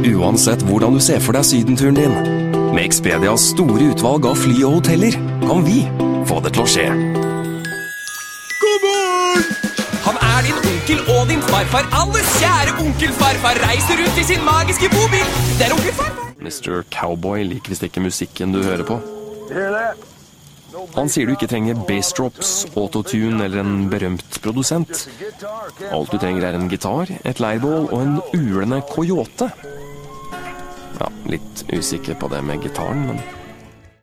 Uansett hvordan du ser for deg sydenturen din, med Expedias store utvalg av fly og hoteller, kan vi få det til å skje. God morgen! Han din onkel og din farfar. Alles kjære onkel farfar reiser rundt i sin magiske bobil. Det onkel farfar. Mr. Cowboy liker visst ikke musikken du hører på. Han sier du ikke trenger bassdrops, autotune eller en berømt produsent. Alt du trenger en gitar, et leirbål og en ulende coyote. Ja, litt usikker på det med gitaren, men